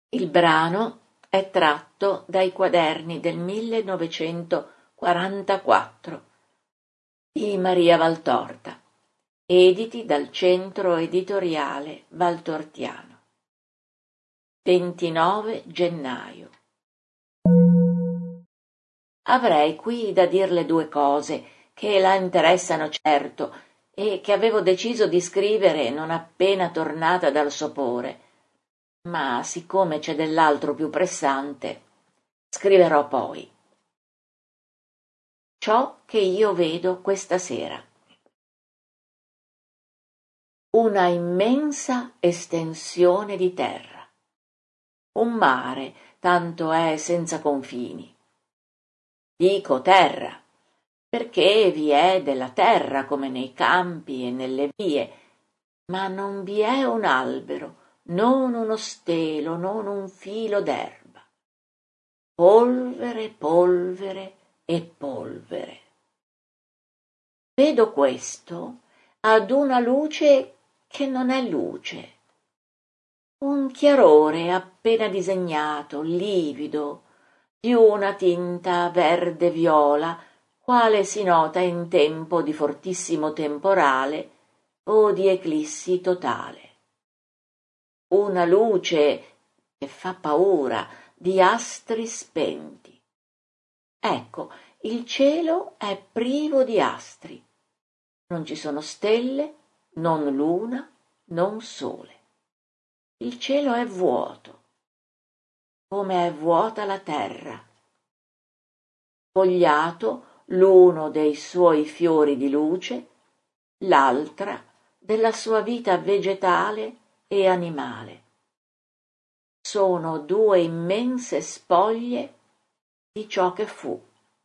Il brano è tratto dai quaderni del 1944 di Maria Valtorta, editi dal Centro Editoriale Valtortiano. 29 gennaio. Avrei qui da dirle due cose che la interessano certo e che avevo deciso di scrivere non appena tornata dal sopore, ma siccome c'è dell'altro più pressante, scriverò poi. Ciò che io vedo questa sera. Una immensa estensione di terra. Un mare, tanto è senza confini. Dico terra, perché vi è della terra come nei campi e nelle vie, ma non vi è un albero, non uno stelo, non un filo d'erba. Polvere, polvere e polvere. Vedo questo ad una luce che non è luce, un chiarore appena disegnato, livido, di una tinta verde-viola, quale si nota in tempo di fortissimo temporale o di eclissi totale. Una luce che fa paura, di astri spenti. Ecco, il cielo è privo di astri. Non ci sono stelle, non luna, non sole. Il cielo è vuoto, come è vuota la terra. Spogliato l'uno dei suoi fiori di luce, l'altra della sua vita vegetale e animale. Sono due immense spoglie di ciò che fu.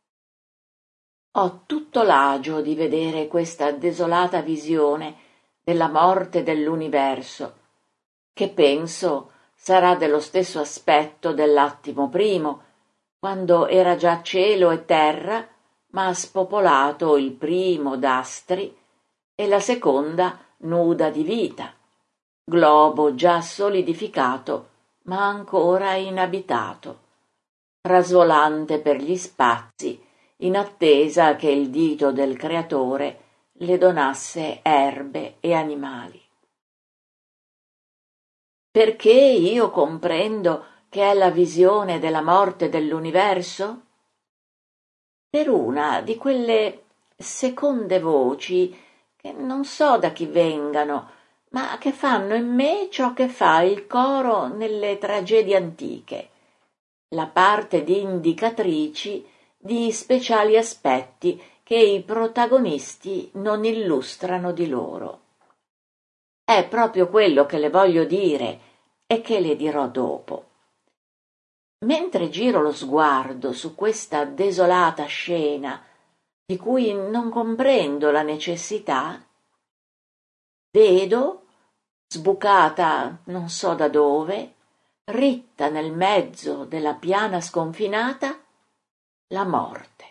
Ho tutto l'agio di vedere questa desolata visione della morte dell'universo, che penso sarà dello stesso aspetto dell'attimo primo, quando era già cielo e terra, ma spopolato il primo d'astri e la seconda nuda di vita, globo già solidificato ma ancora inabitato, rasolante per gli spazi in attesa che il dito del creatore le donasse erbe e animali. Perché io comprendo che è la visione della morte dell'universo? Per una di quelle seconde voci che non so da chi vengano, ma che fanno in me ciò che fa il coro nelle tragedie antiche, la parte di indicatrici di speciali aspetti che i protagonisti non illustrano di loro. È proprio quello che le voglio dire e che le dirò dopo. Mentre giro lo sguardo su questa desolata scena, di cui non comprendo la necessità, vedo, sbucata non so da dove, ritta nel mezzo della piana sconfinata, la morte.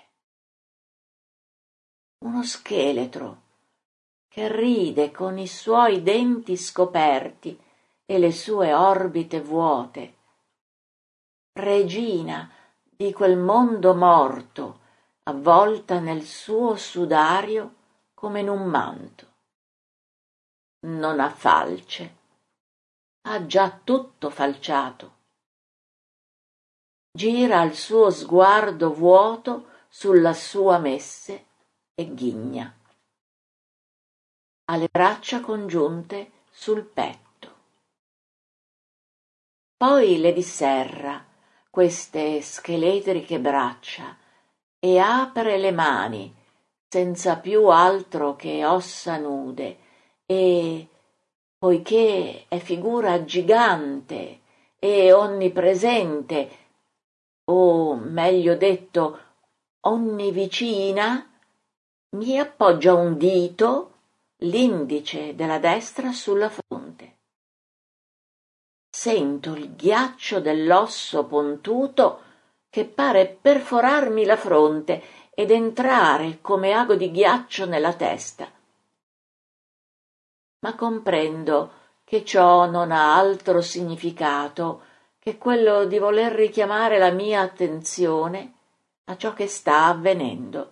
Uno scheletro che ride con i suoi denti scoperti e le sue orbite vuote, regina di quel mondo morto, avvolta nel suo sudario come in un manto. Non ha falce, ha già tutto falciato. Gira il suo sguardo vuoto sulla sua messe e ghigna. Ha le braccia congiunte sul petto. Poi le disserra queste scheletriche braccia e apre le mani senza più altro che ossa nude e, poiché è figura gigante e onnipresente, o meglio detto onnivicina, mi appoggia un dito, l'indice della destra, sulla fronte. Sento il ghiaccio dell'osso pontuto che pare perforarmi la fronte ed entrare come ago di ghiaccio nella testa. Ma comprendo che ciò non ha altro significato che quello di voler richiamare la mia attenzione a ciò che sta avvenendo.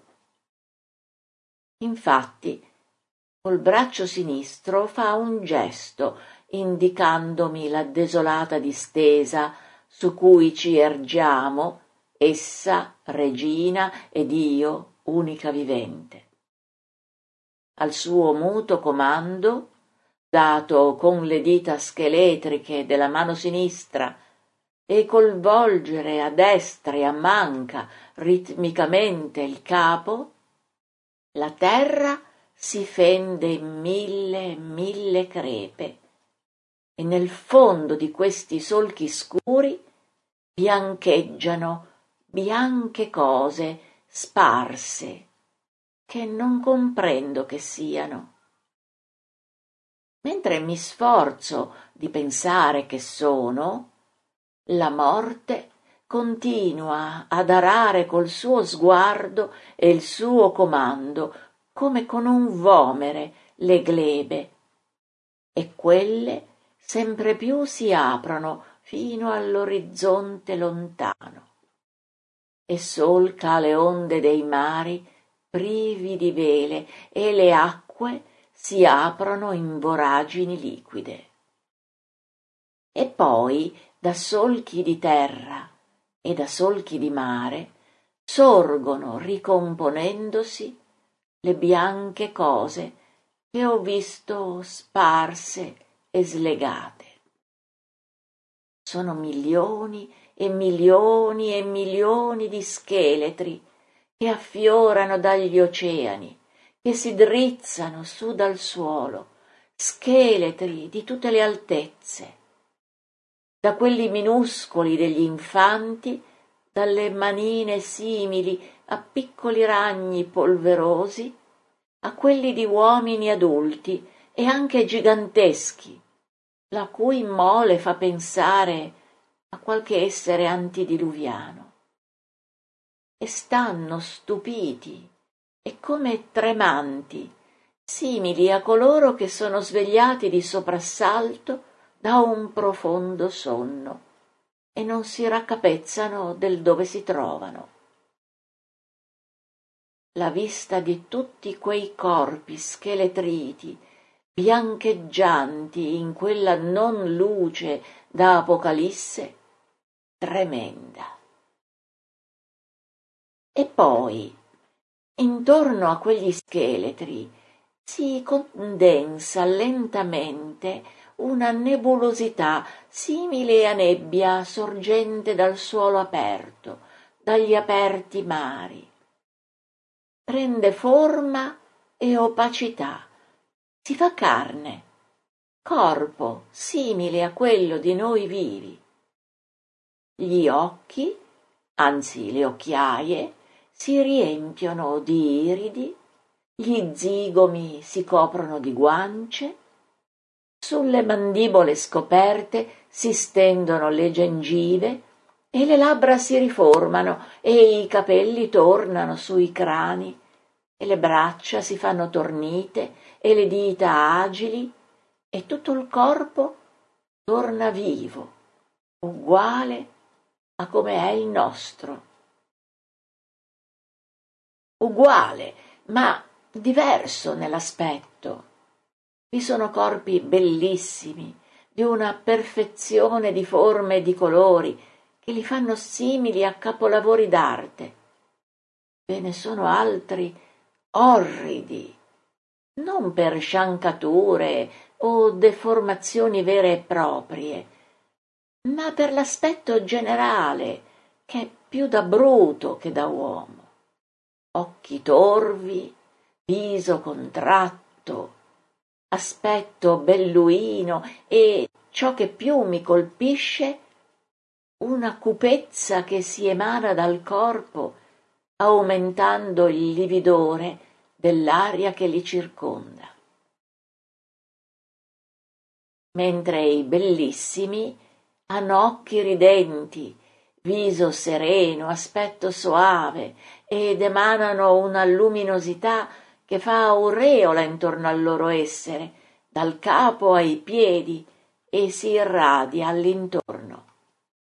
Infatti, col braccio sinistro fa un gesto indicandomi la desolata distesa su cui ci ergiamo, essa, regina, ed io, unica vivente. Al suo muto comando, dato con le dita scheletriche della mano sinistra e col volgere a destra e a manca ritmicamente il capo, la terra si fende in mille crepe e nel fondo di questi solchi scuri biancheggiano bianche cose sparse che non comprendo che siano. Mentre mi sforzo di pensare che sono, la morte continua ad arare col suo sguardo e il suo comando come con un vomere le glebe, e quelle sempre più si aprono fino all'orizzonte lontano e solca le onde dei mari privi di vele e le acque si aprono in voragini liquide. E poi da solchi di terra e da solchi di mare sorgono ricomponendosi le bianche cose che ho visto sparse e slegate. Sono milioni e milioni e milioni di scheletri che affiorano dagli oceani, che si drizzano su dal suolo, scheletri di tutte le altezze, da quelli minuscoli degli infanti, dalle manine simili a piccoli ragni polverosi, a quelli di uomini adulti e anche giganteschi, la cui mole fa pensare a qualche essere antidiluviano. E stanno stupiti e come tremanti, simili a coloro che sono svegliati di soprassalto da un profondo sonno e non si raccapezzano del dove si trovano. La vista di tutti quei corpi scheletriti, biancheggianti in quella non luce da Apocalisse, tremenda. E poi, intorno a quegli scheletri, si condensa lentamente una nebulosità simile a nebbia sorgente dal suolo aperto, dagli aperti mari. Prende forma e opacità, si fa carne, corpo simile a quello di noi vivi. Gli occhi, anzi le occhiaie, si riempiono di iridi, gli zigomi si coprono di guance, sulle mandibole scoperte si stendono le gengive e le labbra si riformano e i capelli tornano sui crani e le braccia si fanno tornite e le dita agili e tutto il corpo torna vivo, uguale a come è il nostro. Uguale, ma diverso nell'aspetto. Vi sono corpi bellissimi, di una perfezione di forme e di colori che li fanno simili a capolavori d'arte. Ve ne sono altri orridi, non per sciancature o deformazioni vere e proprie, ma per l'aspetto generale, che è più da bruto che da uomo. Occhi torvi, viso contratto, aspetto belluino e, ciò che più mi colpisce, una cupezza che si emana dal corpo, aumentando il lividore dell'aria che li circonda. Mentre i bellissimi hanno occhi ridenti, viso sereno, aspetto soave ed emanano una luminosità che fa aureola intorno al loro essere, dal capo ai piedi, e si irradia all'intorno.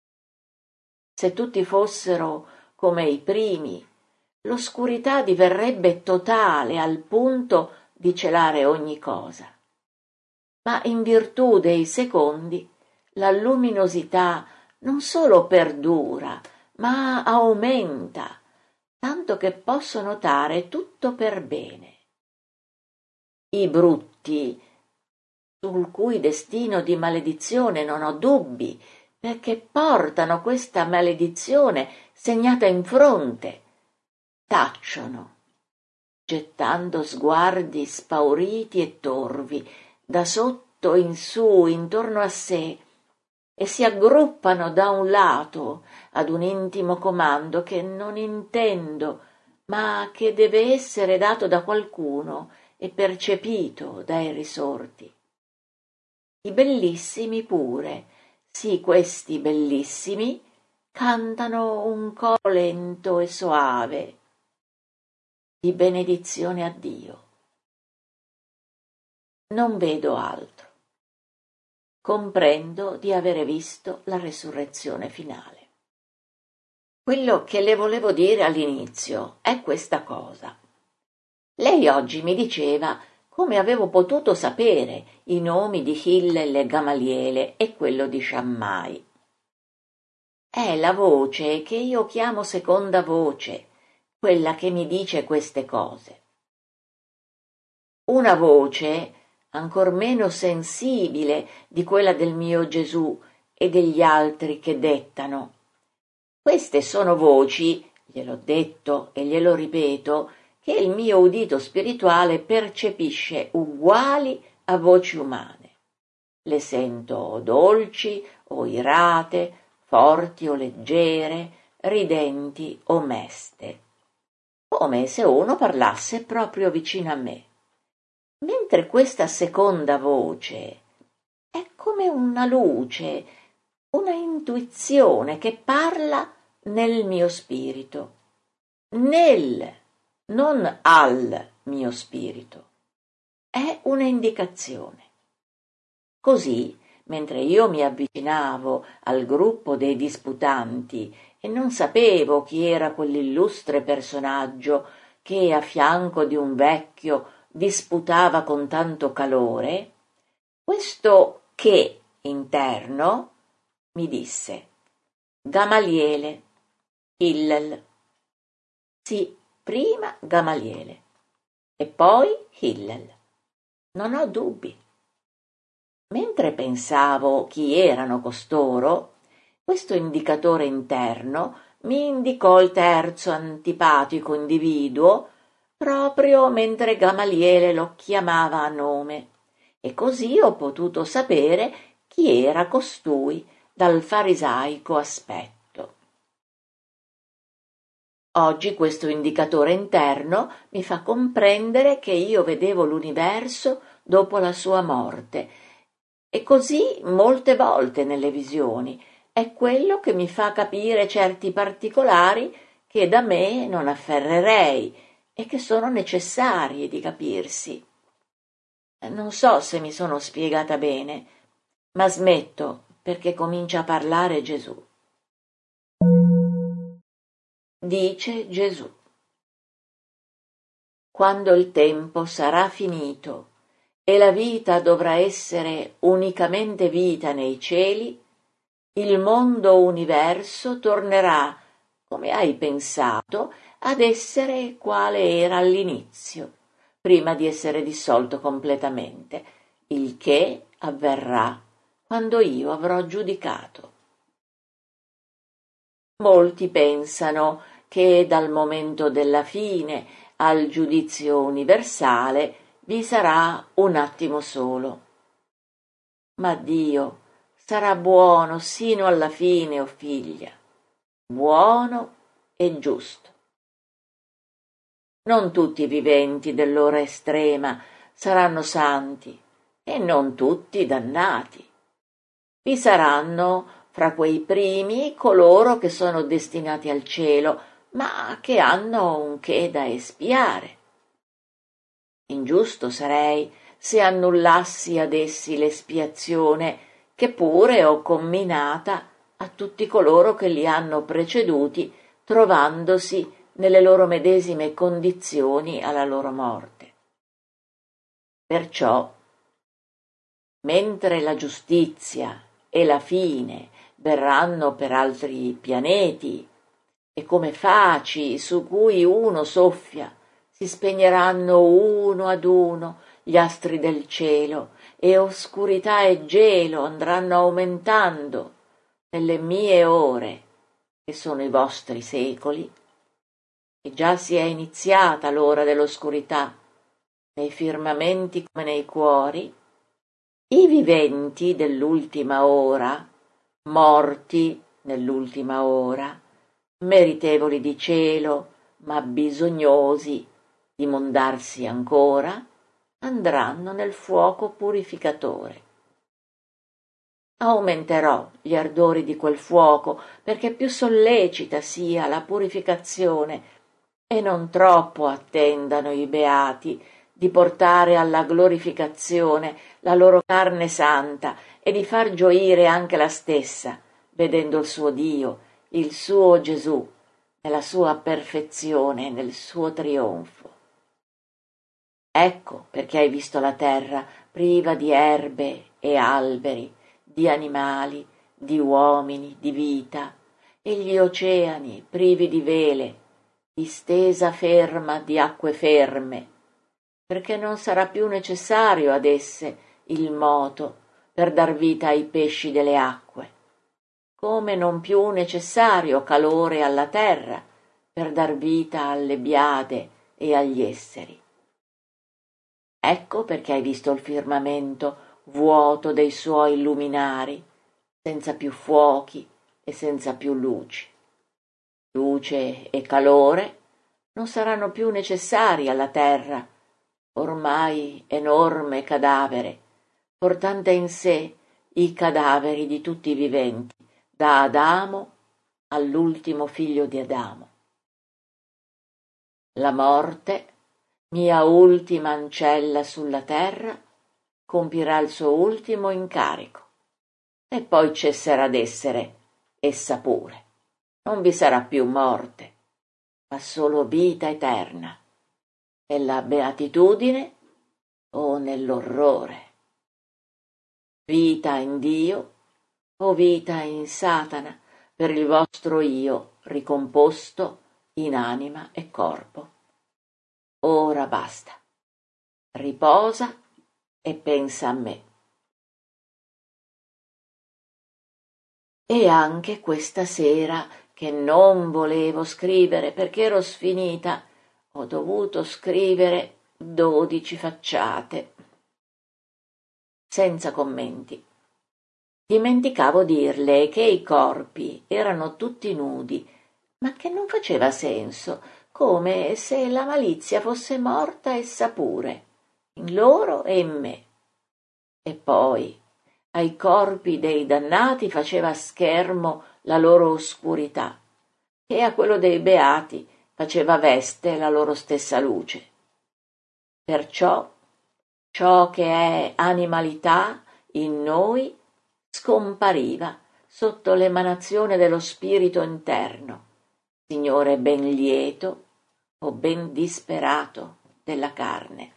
Se tutti fossero come i primi, l'oscurità diverrebbe totale al punto di celare ogni cosa. Ma in virtù dei secondi, la luminosità non solo perdura, ma aumenta, tanto che posso notare tutto per bene. I brutti, sul cui destino di maledizione non ho dubbi, perché portano questa maledizione segnata in fronte, tacciono, gettando sguardi spauriti e torvi da sotto in su intorno a sé, e si aggruppano da un lato ad un intimo comando che non intendo, ma che deve essere dato da qualcuno e percepito dai risorti. I bellissimi pure, sì, questi bellissimi, cantano un coro lento e soave di benedizione a Dio. Non vedo altro. Comprendo di avere visto la resurrezione finale. Quello che le volevo dire all'inizio è questa cosa. Lei oggi mi diceva come avevo potuto sapere i nomi di Hillel e Gamaliele e quello di Shammai. È la voce che io chiamo seconda voce, quella che mi dice queste cose. Una voce ancor meno sensibile di quella del mio Gesù e degli altri che dettano. Queste sono voci, gliel'ho detto e glielo ripeto, che il mio udito spirituale percepisce uguali a voci umane. Le sento dolci o irate, forti o leggere, ridenti o meste, come se uno parlasse proprio vicino a me. Mentre questa seconda voce è come una luce, una intuizione che parla nel mio spirito, non al mio spirito. È un'indicazione. Così, mentre io mi avvicinavo al gruppo dei disputanti e non sapevo chi era quell'illustre personaggio che a fianco di un vecchio disputava con tanto calore, questo che interno mi disse: Gamaliele, Hillel. Sì, prima Gamaliele e poi Hillel. Non ho dubbi. Mentre pensavo chi erano costoro, questo indicatore interno mi indicò il terzo antipatico individuo proprio mentre Gamaliele lo chiamava a nome, e così ho potuto sapere chi era costui dal farisaico aspetto. Oggi questo indicatore interno mi fa comprendere che io vedevo l'universo dopo la sua morte, e così molte volte nelle visioni. È quello che mi fa capire certi particolari che da me non afferrerei e che sono necessarie di capirsi. Non so se mi sono spiegata bene, ma smetto perché comincia a parlare Gesù. Dice Gesù: quando il tempo sarà finito e la vita dovrà essere unicamente vita nei cieli, il mondo universo tornerà, come hai pensato, ad essere quale era all'inizio, prima di essere dissolto completamente, il che avverrà quando io avrò giudicato. Molti pensano che dal momento della fine al giudizio universale vi sarà un attimo solo. Ma Dio sarà buono sino alla fine, o figlia, buono e giusto. Non tutti i viventi dell'ora estrema saranno santi e non tutti dannati. Vi saranno fra quei primi coloro che sono destinati al cielo, ma che hanno un che da espiare. Ingiusto sarei se annullassi ad essi l'espiazione che pure ho comminata a tutti coloro che li hanno preceduti, trovandosi nelle loro medesime condizioni alla loro morte. Perciò, mentre la giustizia e la fine verranno per altri pianeti, e come faci su cui uno soffia, si spegneranno uno ad uno gli astri del cielo, e oscurità e gelo andranno aumentando nelle mie ore, che sono i vostri secoli, e già si è iniziata l'ora dell'oscurità, nei firmamenti come nei cuori, i viventi dell'ultima ora, morti nell'ultima ora, meritevoli di cielo, ma bisognosi di mondarsi ancora, andranno nel fuoco purificatore. Aumenterò gli ardori di quel fuoco, perché più sollecita sia la purificazione, e non troppo attendano i beati di portare alla glorificazione la loro carne santa e di far gioire anche la stessa, vedendo il suo Dio, il suo Gesù, nella sua perfezione, nel suo trionfo. Ecco perché hai visto la terra priva di erbe e alberi, di animali, di uomini, di vita, e gli oceani privi di vele, di stesa ferma di acque ferme, perché non sarà più necessario ad esse il moto per dar vita ai pesci delle acque, come non più necessario calore alla terra per dar vita alle biade e agli esseri. Ecco perché hai visto il firmamento vuoto dei suoi luminari, senza più fuochi e senza più luci. Luce e calore non saranno più necessari alla terra, ormai enorme cadavere, portante in sé i cadaveri di tutti i viventi, da Adamo all'ultimo figlio di Adamo. La morte, mia ultima ancella sulla terra, compirà il suo ultimo incarico, e poi cesserà d'essere essa pure. Non vi sarà più morte, ma solo vita eterna, nella beatitudine o nell'orrore. Vita in Dio o vita in Satana, per il vostro io ricomposto in anima e corpo. Ora basta, riposa e pensa a me. E anche questa sera, che non volevo scrivere perché ero sfinita, ho dovuto scrivere 12 facciate, senza commenti. Dimenticavo dirle che i corpi erano tutti nudi, ma che non faceva senso, come se la malizia fosse morta essa pure, in loro e in me. E poi ai corpi dei dannati faceva schermo la loro oscurità, e a quello dei beati faceva veste la loro stessa luce. Perciò ciò che è animalità in noi scompariva sotto l'emanazione dello spirito interno, Signore ben lieto o ben disperato della carne.